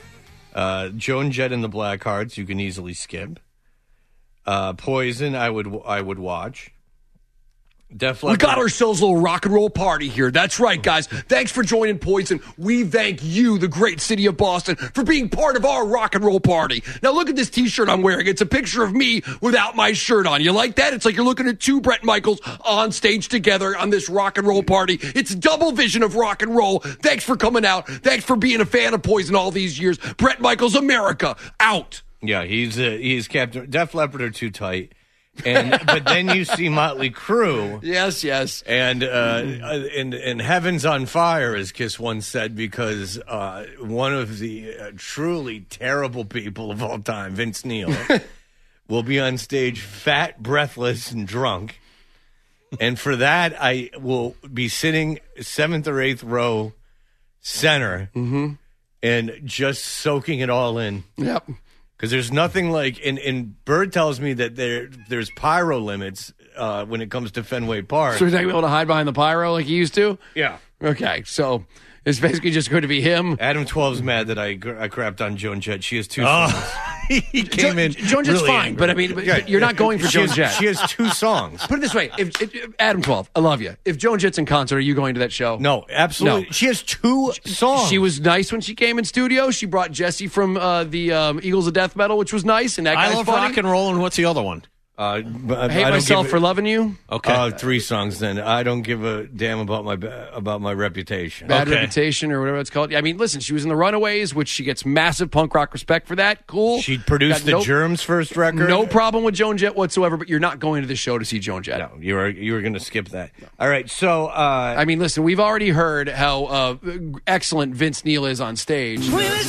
[SPEAKER 11] Joan Jett and the Blackhearts, you can easily skip. Poison, I would watch. Def
[SPEAKER 21] We
[SPEAKER 11] Leppard.
[SPEAKER 21] got ourselves a little rock and roll party here. That's right, guys. Thanks for joining Poison. We thank you, the great city of Boston, for being part of our rock and roll party. Now look at this T-shirt I'm wearing. It's a picture of me without my shirt on. You like that? It's like you're looking at two Bret Michaels on stage together on this rock and roll party. It's double vision of rock and roll. Thanks for coming out. Thanks for being a fan of Poison all these years. Bret Michaels, America, out.
[SPEAKER 11] Yeah, he's Captain. Def Leppard are too tight. But then you see Motley Crue.
[SPEAKER 21] Yes.
[SPEAKER 11] And Heaven's on Fire, as Kiss once said, because one of the truly terrible people of all time, Vince Neil, will be on stage fat, breathless, and drunk. And for that, I will be sitting 7th or 8th row center and just soaking it all in.
[SPEAKER 21] Yep.
[SPEAKER 11] Because there's nothing like, and Bird tells me that there's pyro limits when it comes to Fenway Park.
[SPEAKER 3] So he's not going to be able to hide behind the pyro like he used to?
[SPEAKER 11] Yeah.
[SPEAKER 3] Okay, so it's basically just going to be him.
[SPEAKER 11] Adam 12's mad that I crapped on Joan Jett. She has 2 songs.
[SPEAKER 15] He came in.
[SPEAKER 3] Joan Jett's
[SPEAKER 15] really
[SPEAKER 3] fine,
[SPEAKER 15] angry.
[SPEAKER 3] but I mean, you're not going for Joan Jett.
[SPEAKER 11] She has 2 songs.
[SPEAKER 3] Put it this way: if Adam 12, I love you. If Joan Jett's in concert, are you going to that show?
[SPEAKER 11] No, absolutely.
[SPEAKER 3] No.
[SPEAKER 11] She has 2 songs.
[SPEAKER 3] She was nice when she came in studio. She brought Jesse from the Eagles of Death Metal, which was nice. And that
[SPEAKER 5] I
[SPEAKER 3] guy's
[SPEAKER 5] Love
[SPEAKER 3] Funny.
[SPEAKER 5] Rock and Roll, and what's the other one?
[SPEAKER 3] I Hate Myself for Loving You.
[SPEAKER 5] Okay.
[SPEAKER 11] 3 songs. Then I don't give a damn about my reputation.
[SPEAKER 3] Bad Reputation or whatever it's called. I mean, listen, she was in the Runaways, which she gets massive punk rock respect for that. Cool.
[SPEAKER 11] She produced the Germs' first record.
[SPEAKER 3] No problem with Joan Jett whatsoever, but you're not going to the show to see Joan Jett.
[SPEAKER 11] No, you were going to skip that. No. All right, so
[SPEAKER 3] I mean, listen, we've already heard how excellent Vince Neil is on stage.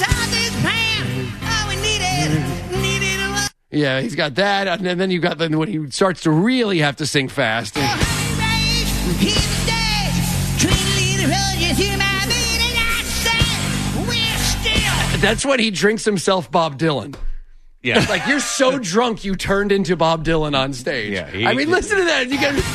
[SPEAKER 3] Yeah, he's got that, and then you got when he starts to really have to sing fast. That's when he drinks himself Bob Dylan.
[SPEAKER 11] Yeah,
[SPEAKER 3] like you're so drunk you turned into Bob Dylan on stage.
[SPEAKER 11] Yeah,
[SPEAKER 3] I mean, listen to that. You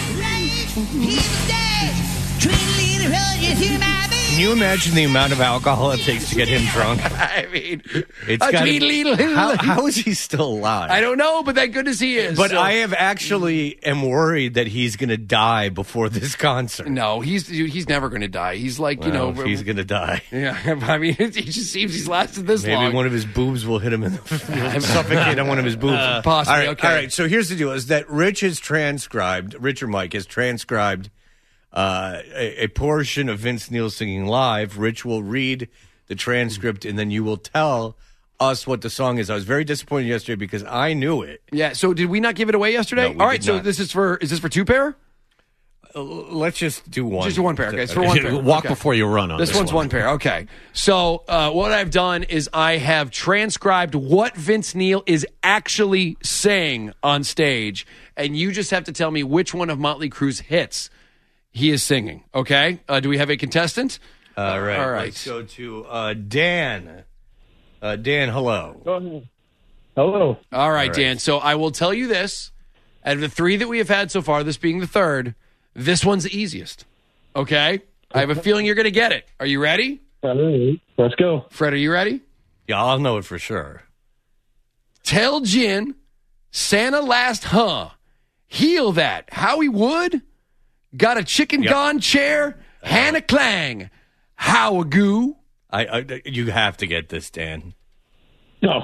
[SPEAKER 11] Can you imagine the amount of alcohol it takes to get him drunk?
[SPEAKER 3] I mean,
[SPEAKER 11] how is he still alive?
[SPEAKER 3] I don't know, but thank goodness he is.
[SPEAKER 11] But I am worried that he's going to die before this concert.
[SPEAKER 3] No, he's never going to die. He's like,
[SPEAKER 11] he's going to die.
[SPEAKER 3] Yeah, I mean, he just seems he's lasted this long.
[SPEAKER 11] Maybe one of his boobs will hit him in the suffocate on one of his boobs.
[SPEAKER 3] Possibly.
[SPEAKER 11] All right. So here's the deal: is that Rich or Mike has transcribed a portion of Vince Neil singing live. Rich will read the transcript, and then you will tell us what the song is. I was very disappointed yesterday because I knew it.
[SPEAKER 3] Yeah. So did we not give it away yesterday?
[SPEAKER 11] No,
[SPEAKER 3] all right.
[SPEAKER 11] did
[SPEAKER 3] So
[SPEAKER 11] not.
[SPEAKER 3] is this for 2 pair?
[SPEAKER 11] Let's just do one.
[SPEAKER 3] Just do 1 pair. Okay, it's for 1 pair.
[SPEAKER 5] Walk before you run on
[SPEAKER 3] this one's 1 pair. Okay. So what I've done is I have transcribed what Vince Neil is actually saying on stage, and you just have to tell me which one of Motley Crue's hits he is singing. Okay. Do we have a contestant?
[SPEAKER 11] All right.
[SPEAKER 3] All right.
[SPEAKER 11] Let's go to Dan. Dan, hello.
[SPEAKER 19] Hello.
[SPEAKER 3] All right, Dan. So I will tell you this. Out of the 3 that we have had so far, this being the 3rd, this one's the easiest. Okay? I have a feeling you're going to get it. Are you ready?
[SPEAKER 19] Let's go.
[SPEAKER 3] Fred, are you ready?
[SPEAKER 11] Yeah, I'll know it for sure.
[SPEAKER 3] Tell Jen, Santa last, heal that. Howie Wood, got a chicken gone chair, Hannah Clang, how a goo.
[SPEAKER 11] You have to get this, Dan.
[SPEAKER 19] No.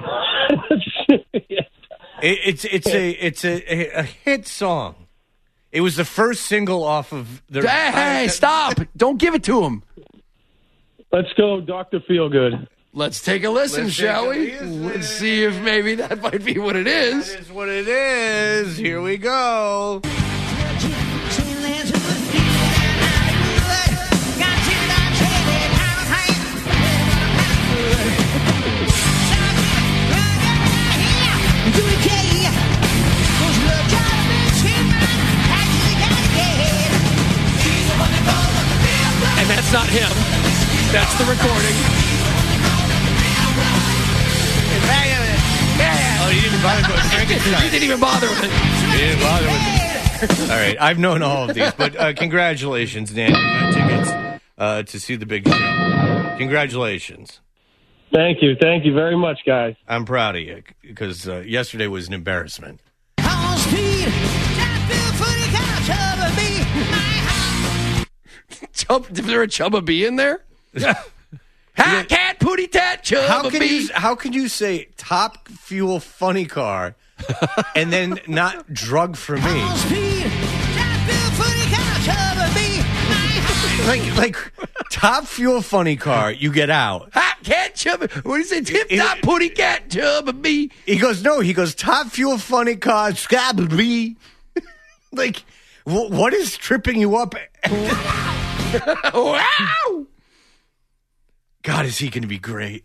[SPEAKER 11] It's a hit song. It was the first single off of the.
[SPEAKER 3] Hey, stop! Don't give it to him.
[SPEAKER 19] Let's go, Dr. Feelgood.
[SPEAKER 3] Let's take a listen, shall we? Let's see if maybe that might be what it is.
[SPEAKER 11] That is what it is. Here we go.
[SPEAKER 3] And that's not him. That's the recording.
[SPEAKER 11] Oh, you didn't bother with Frankenstein.
[SPEAKER 3] You didn't even bother with it.
[SPEAKER 11] You didn't bother with it. All right, I've known all of these, but congratulations, Dan. You got tickets to see the big show. Congratulations.
[SPEAKER 19] Thank you very much, guys.
[SPEAKER 11] I'm proud of you because yesterday was an embarrassment.
[SPEAKER 3] Is there a Chubba B in there? Hat, cat, pooty, tat, Chubba B.
[SPEAKER 11] How can you say Top Fuel Funny Car and then not Drug for Me? Like Top Fuel Funny Car, you get out.
[SPEAKER 3] Hot cat, Chubba. What do you say? Tip top, pooty, cat, Chubba B.
[SPEAKER 11] He goes Top Fuel Funny Car, Scabba B. Like, what is tripping you up?
[SPEAKER 3] Wow!
[SPEAKER 11] God, is he going to be great?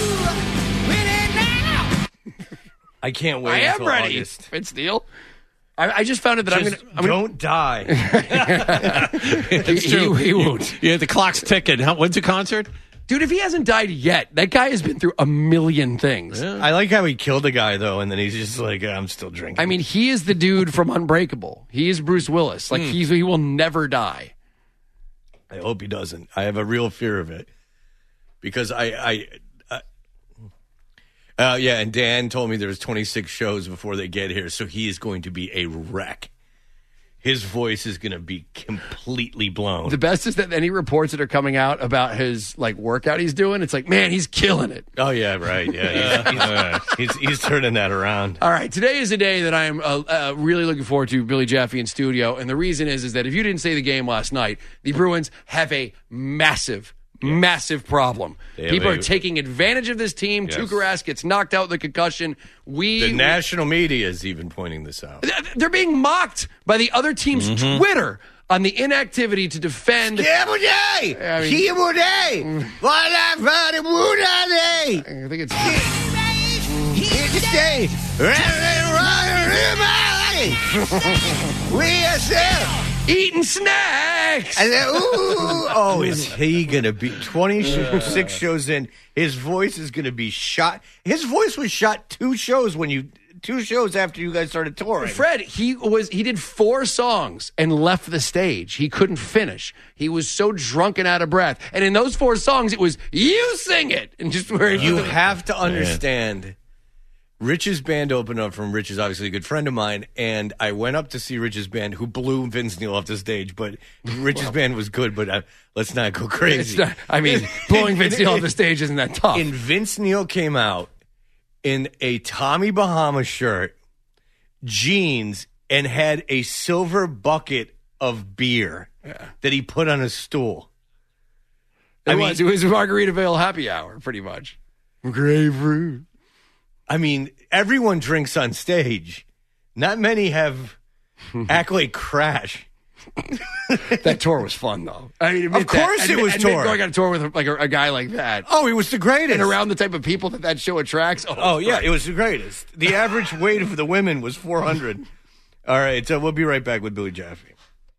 [SPEAKER 11] I can't wait.
[SPEAKER 3] I am
[SPEAKER 11] until
[SPEAKER 3] ready.
[SPEAKER 11] August.
[SPEAKER 3] Vince Neil. I just found out that I'm gonna
[SPEAKER 11] don't die.
[SPEAKER 5] It's true.
[SPEAKER 3] He won't.
[SPEAKER 5] Yeah, the clock's ticking. When's the concert?
[SPEAKER 3] Dude, if he hasn't died yet, that guy has been through a million things.
[SPEAKER 5] Yeah.
[SPEAKER 11] I like how he killed a guy, though, and then he's just like, I'm still drinking.
[SPEAKER 3] I mean, he is the dude from Unbreakable. He is Bruce Willis. Like, he will never die.
[SPEAKER 11] I hope he doesn't. I have a real fear of it. Because and Dan told me there's 26 shows before they get here, so he is going to be a wreck. His voice is going to be completely blown.
[SPEAKER 3] The best is that any reports that are coming out about his workout he's doing, it's like, man, he's killing it.
[SPEAKER 11] Oh yeah, right. Yeah, he's turning that around.
[SPEAKER 3] All right, today is a day that I am really looking forward to. Billy Jaffe in studio, and the reason is that if you didn't see the game last night, the Bruins have a massive problem. People are taking advantage of this team.
[SPEAKER 11] Yes.
[SPEAKER 3] Tuukka Rask gets knocked out with a concussion.
[SPEAKER 11] The national media is even pointing this out.
[SPEAKER 3] They're being mocked by the other team's Twitter on the inactivity to defend. I think it's. Eating snacks.
[SPEAKER 11] Oh, is he going to be 26 shows in? His voice is going to be shot. His voice was shot 2 shows after you guys started touring.
[SPEAKER 3] Fred, he did 4 songs and left the stage. He couldn't finish. He was so drunk and out of breath. And in those 4 songs, it was you sing it, and just where
[SPEAKER 11] you have to understand. Rich's band opened up from Rich is obviously a good friend of mine, and I went up to see Rich's band, who blew Vince Neil off the stage. But Rich's band was good, but let's not go crazy.
[SPEAKER 3] Blowing Vince Neil off the stage isn't that tough.
[SPEAKER 11] And Vince Neil came out in a Tommy Bahama shirt, jeans, and had a silver bucket of beer that he put on a stool.
[SPEAKER 3] It was Margaritaville happy hour, pretty much. Grapefruit.
[SPEAKER 11] I mean, everyone drinks on stage. Not many have Accolade crash.
[SPEAKER 3] That tour was fun, though. I mean,
[SPEAKER 11] of course it was tour.
[SPEAKER 3] Going on a tour with a guy like that.
[SPEAKER 11] Oh, he was the greatest.
[SPEAKER 3] And around the type of people that show attracts.
[SPEAKER 11] Oh yeah, it was the greatest. The average weight of the women was 400. All right, so we'll be right back with Billy Jaffe.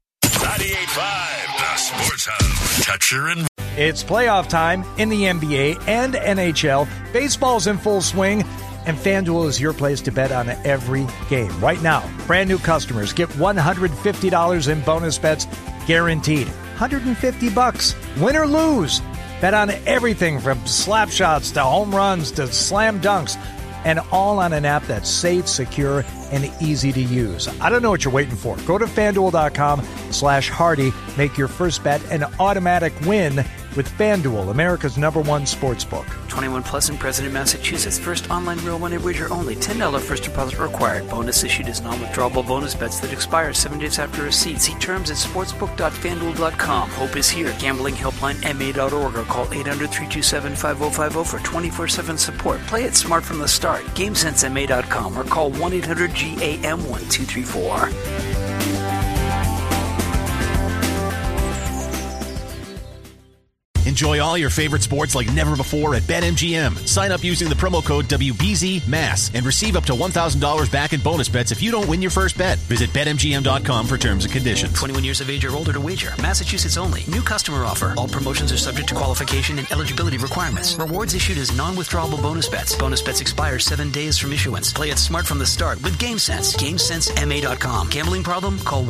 [SPEAKER 4] 98.5, the Sports Hub. Toucher and...
[SPEAKER 1] It's playoff time in the NBA and NHL. Baseball's in full swing. And FanDuel is your place to bet on every game. Right now, brand new customers get $150 in bonus bets guaranteed. $150, win or lose. Bet on everything from slap shots to home runs to slam dunks. And all on an app that's safe, secure, and easy to use. I don't know what you're waiting for. Go to FanDuel.com/Hardy. Make your first bet an automatic win with FanDuel, America's #1 sportsbook.
[SPEAKER 2] 21 plus and present in Massachusetts. First online real money wager only. $10 first deposit required. Bonus issued as non-withdrawable bonus bets that expire 7 days after receipt. See terms at sportsbook.fanduel.com. Hope is here. Gambling helpline MA.org or call 800-327-5050 for 24/7 support. Play it smart from the start. GameSenseMA.com or call 1-800-GAM-1234.
[SPEAKER 9] Enjoy all your favorite sports like never before at BetMGM. Sign up using the promo code WBZMASS and receive up to $1,000 back in bonus bets if you don't win your first bet. Visit BetMGM.com for terms and conditions.
[SPEAKER 2] 21 years of age or older to wager. Massachusetts only. New customer offer. All promotions are subject to qualification and eligibility requirements. Rewards issued as non-withdrawable bonus bets. Bonus bets expire 7 days from issuance. Play it smart from the start with GameSense. GameSenseMA.com. Gambling problem? Call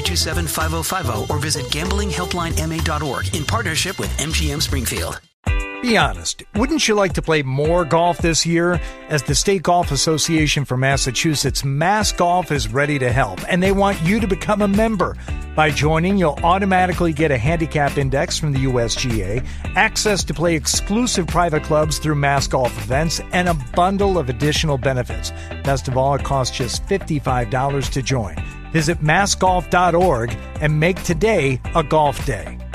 [SPEAKER 2] 1-800-327-5050 or visit gamblinghelplinema.org in partnership with MGM Springfield.
[SPEAKER 1] Be honest, wouldn't you like to play more golf this year? As the State Golf Association for Massachusetts, Mass Golf is ready to help, and they want you to become a member. By joining, you'll automatically get a handicap index from the USGA, access to play exclusive private clubs through Mass Golf events, and a bundle of additional benefits. Best of all, it costs just $55 to join. Visit massgolf.org and make today a golf day.